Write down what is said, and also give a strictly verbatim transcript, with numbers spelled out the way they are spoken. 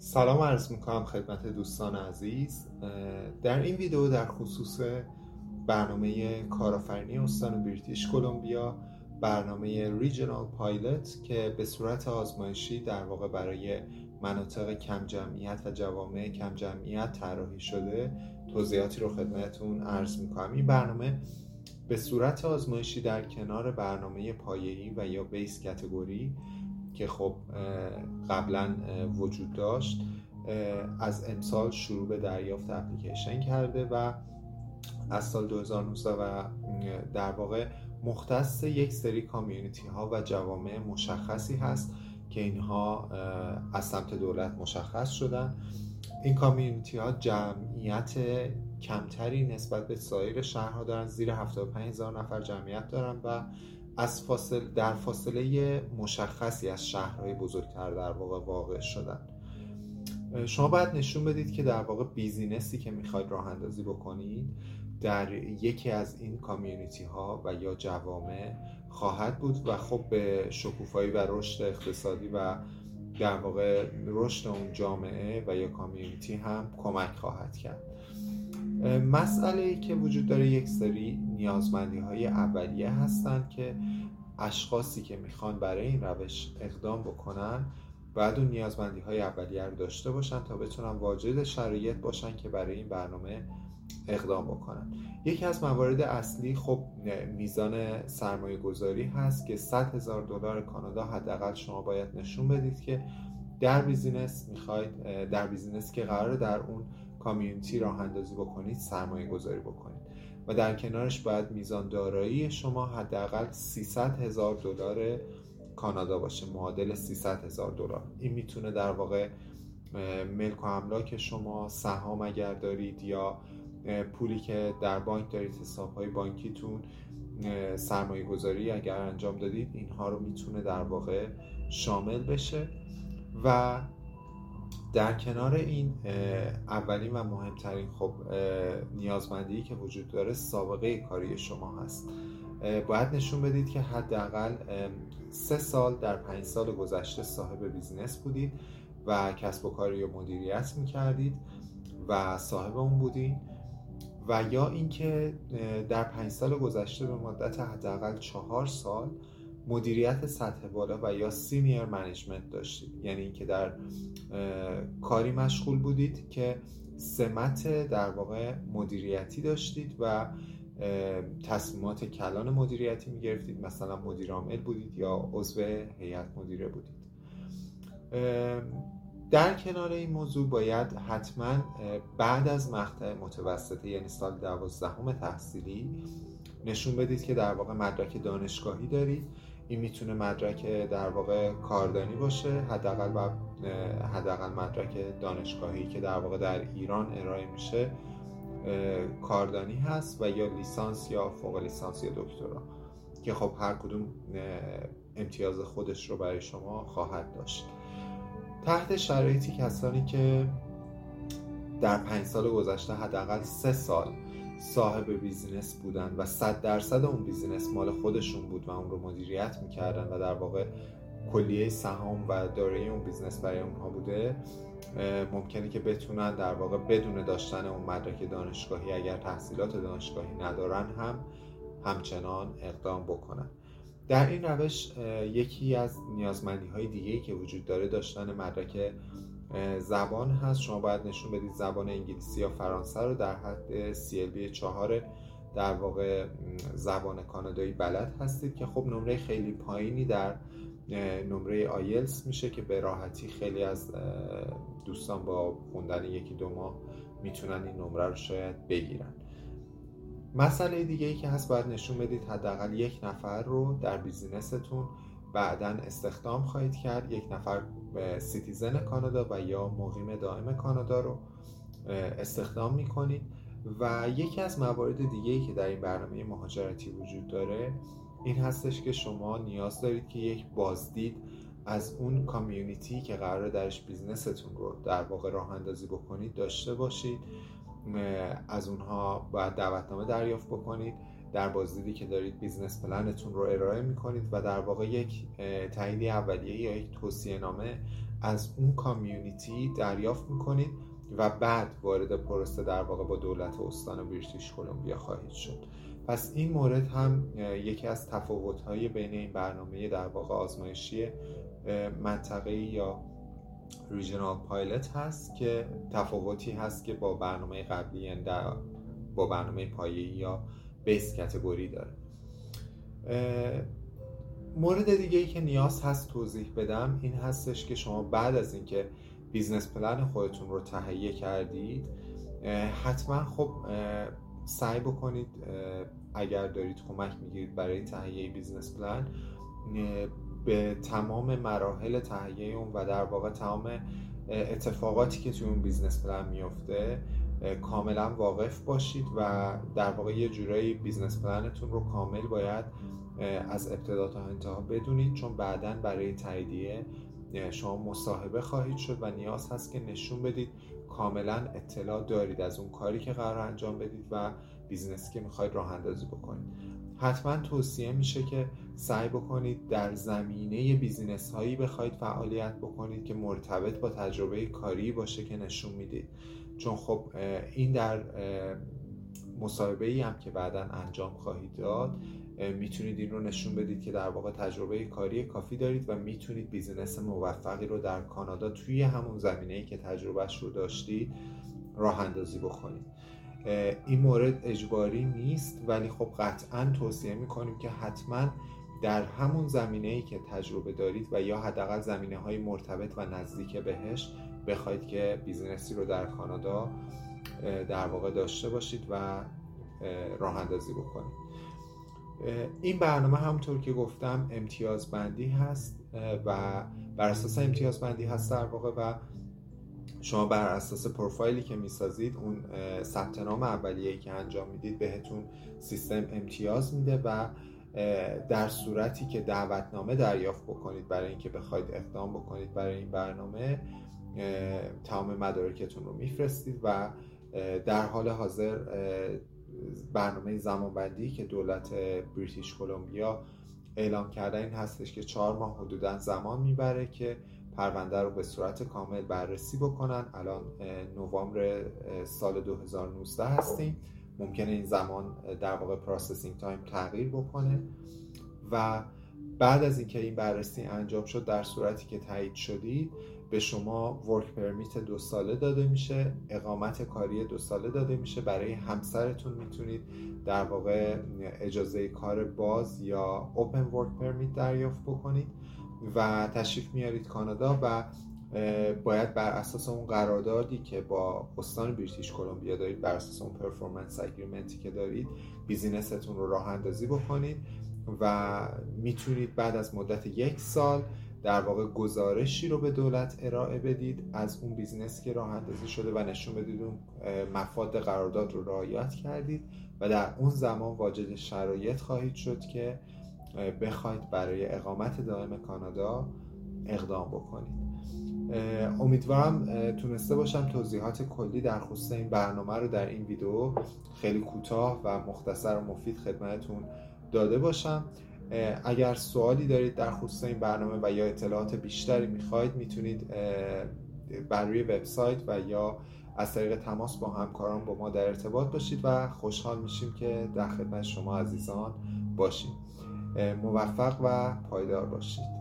سلام عرض میکنم خدمت دوستان عزیز. در این ویدیو در خصوص برنامه کارآفرینی استان بریتیش کلمبیا، برنامه ریجنال پایلت که به صورت آزمایشی در واقع برای مناطق کم جمعیت و جوامع کم جمعیت طراحی شده، توضیحاتی رو خدمتتون عرض میکنم. این برنامه به صورت آزمایشی در کنار برنامه پایه‌ای و یا بیس کاتگوری که خب قبلا وجود داشت از امسال شروع به دریافت اپلیکیشن کرده و از سال دو هزار و نوزده و در واقع مختص یک سری کامیونیتی ها و جوامع مشخصی هست که اینها از سمت دولت مشخص شدن. این کامیونیتی ها جمعیت کمتری نسبت به سایر شهرها دارن، زیر هفتاد و پنج هزار نفر جمعیت دارن و از فاصله در فاصله مشخصی از شهرهای بزرگتر در واقع واقع شدن. شما باید نشون بدید که در واقع بیزینسی که میخواید راه اندازی بکنید در یکی از این کامیونیتی ها و یا جوامع خواهد بود و خب به شکوفایی و رشد اقتصادی و در واقع رشد اون جامعه و یا کامیونیتی هم کمک خواهد کرد. مسئله ای که وجود داره یک سری نیازمندی های اولیه هستند که اشخاصی که میخوان برای این روش اقدام بکنن باید اون نیازمندی های اولیه رو داشته باشن تا بتونن واجد شرایط باشن که برای این برنامه اقدام بکنن. یکی از موارد اصلی خب میزان سرمایه گذاری هست که صد هزار دلار کانادا حداقل شما باید نشون بدید که در بیزینس میخواید در بیزینس که قراره در اون کامیونیتی راه اندازی بکنید سرمایه گذاری بکنید و در کنارش باید میزان دارایی شما حداقل سیصد هزار دلار کانادا باشه، معادل سیصد هزار دلار. این میتونه در واقع ملک و املاک شما، سهام اگر دارید یا پولی که در بانک دارید، حساب‌های بانکیتون، سرمایه گذاری اگر انجام دادید، اینها رو میتونه در واقع شامل بشه. و در کنار این اولین و مهمترین خب نیازمندی که وجود داره سابقه کاری شما هست. باید نشون بدید که حداقل سه سال در پنج سال گذشته صاحب بیزینس بودید و کسب و کاری رو مدیریت میکردید و صاحب اون بودید، و یا اینکه در پنج سال گذشته به مدت حداقل چهار سال مدیریت سطح بالا و یا سینیر منیجمنت داشتید، یعنی اینکه در کاری مشغول بودید که سمت در واقع مدیریتی داشتید و تصمیمات کلان مدیریتی میگرفتید، مثلا مدیر عامل بودید یا عضو هیئت مدیره بودید. در کنار این موضوع باید حتما بعد از مقطع متوسطه یعنی سال دوازدهم تحصیلی نشون بدید که در واقع مدرک دانشگاهی دارید. این میتونه مدرک در واقع کاردانی باشه، حداقل و حداقل مدرک دانشگاهی که در واقع در ایران ارائه میشه کاردانی هست و یا لیسانس یا فوق لیسانس یا دکترا که خب هر کدوم امتیاز خودش رو برای شما خواهد داشت. تحت شرایطی کسانی که در پنج سال گذشته حداقل سه سال صاحب بیزینس بودن و صد درصد اون بیزینس مال خودشون بود و اون رو مدیریت میکردن و در واقع کلیه سهام و دارایی اون بیزینس برای اونها بوده، ممکنه که بتونن در واقع بدون داشتن اون مدرک دانشگاهی اگر تحصیلات دانشگاهی ندارن هم همچنان اقدام بکنن. در این روش یکی از نیازمندی های دیگه‌ای که وجود داره داشتن مدرک زبان هست. شما باید نشون بدید زبان انگلیسی یا فرانسه رو در حد سی ال بی چهار در واقع زبان کانادایی بلد هستید که خب نمره خیلی پایینی در نمره آیلتس میشه که به راحتی خیلی از دوستان با خوندن یکی دو ماه میتونن این نمره رو شاید بگیرن. مسئله دیگه ای که هست باید نشون بدید حداقل یک نفر رو در بیزینستون بعداً استخدام خواهید کرد، یک نفر سیتیزن کانادا و یا مقیم دائم کانادا رو استخدام میکنید. و یکی از موارد دیگه ای که در این برنامه مهاجرتی وجود داره این هستش که شما نیاز دارید که یک بازدید از اون کامیونیتی که قراره درش بیزنستون رو در واقع راه اندازی بکنید داشته باشید. از اونها باید دعوتنامه دریافت بکنید. در بازدیدی که دارید بیزنس پلنتون رو ارائه میکنید و در واقع یک تایید اولیه یا یک توصیه نامه از اون کامیونیتی دریافت میکنید و بعد وارد پروسه در واقع با دولت استان بریتیش کلمبیا خواهید شد. پس این مورد هم یکی از تفاوت‌های بین این برنامه در واقع آزمایشی منطقه‌ای یا ریژنال پایلت هست که تفاوتی هست که با برنامه قبلی، یعنی با برنامه پایه‌ای یا بیس کاتگوری داره. مورد دیگه ای که نیاز هست توضیح بدم این هستش که شما بعد از اینکه بیزنس پلن خودتون رو تهیه کردید، حتما خب سعی بکنید اگر دارید کمک میگیرید برای تهیه بیزنس پلن به تمام مراحل تهیه اون و در واقع تمام اتفاقاتی که توی اون بیزنس پلن میفته کاملا واقف باشید و در واقع یه جورایی بیزنس پلنتون رو کامل باید از ابتدا تا انتها بدونید، چون بعداً برای تاییدیه شما مصاحبه خواهید شد و نیاز هست که نشون بدید کاملا اطلاع دارید از اون کاری که قرار انجام بدید و بیزنسی که میخواید راه اندازی بکنید. حتما توصیه میشه که سعی بکنید در زمینه بیزینس هایی بخواید فعالیت بکنید که مرتبط با تجربه کاری باشه که نشون میدید، چون خب این در مصاحبه‌ای هم که بعداً انجام خواهید داد میتونید این رو نشون بدید که در واقع تجربه کاری کافی دارید و میتونید بیزینس موفقی رو در کانادا توی همون زمینه‌ای که تجربهش رو داشتید راه اندازی بکنید. این مورد اجباری نیست، ولی خب قطعاً توصیه میکنیم که حتما در همون زمینه‌ای که تجربه دارید و یا حداقل زمینه‌های مرتبط و نزدیک بهش بخواید که بیزینسی رو در کانادا در واقع داشته باشید و راه اندازی بکنید. این برنامه همونطور که گفتم امتیاز بندی هست و بر اساس امتیاز بندی هست در واقع و شما بر اساس پروفایلی که میسازید، اون ثبت نام اولیه‌ای که انجام میدید بهتون سیستم امتیاز میده و در صورتی که دعوتنامه دریافت بکنید برای اینکه بخواید اقدام بکنید برای این برنامه، تمام مدارکتون رو میفرستید و در حال حاضر برنامه زمانبندی که دولت بریتیش کلمبیا اعلام کرده این هستش که چهار ماه حدوداً زمان میبره که پرونده رو به صورت کامل بررسی بکنن. الان نوامبر سال دو هزار و نوزده هستیم، ممکنه این زمان در واقع پروسسینگ تایم تغییر بکنه و بعد از اینکه این بررسی انجام شد، در صورتی که تایید شدید به شما ورک پرمیت دو ساله داده میشه، اقامت کاری دو ساله داده میشه. برای همسرتون میتونید در واقع اجازه کار باز یا اوپن ورک پرمیت دریافت بکنید و تشریف میارید کانادا و باید بر اساس اون قراردادی که با استان بریتیش کلمبیا دارید، بر اساس اون پرفورمنس اگریمنتی که دارید، بیزینستون رو راه اندازی بکنید و میتونید بعد از مدت یک سال در واقع گزارشی رو به دولت ارائه بدید از اون بیزینس که راه اندازی شده و نشون بدید اون مفاد قرارداد رو رعایت کردید و در اون زمان واجد شرایط خواهید شد که بخواید برای اقامت دائم کانادا اقدام بکنید. امیدوارم تونسته باشم توضیحات کلی در خصوص این برنامه رو در این ویدیو خیلی کوتاه و مختصر و مفید خدمتتون داده باشم. اگر سوالی دارید در خصوص این برنامه و یا اطلاعات بیشتری میخواید، میتونید بر روی وبسایت و یا از طریق تماس با همکاران با ما در ارتباط باشید و خوشحال میشیم که در خدمت شما عزیزان باشیم. موفق و پایدار باشید.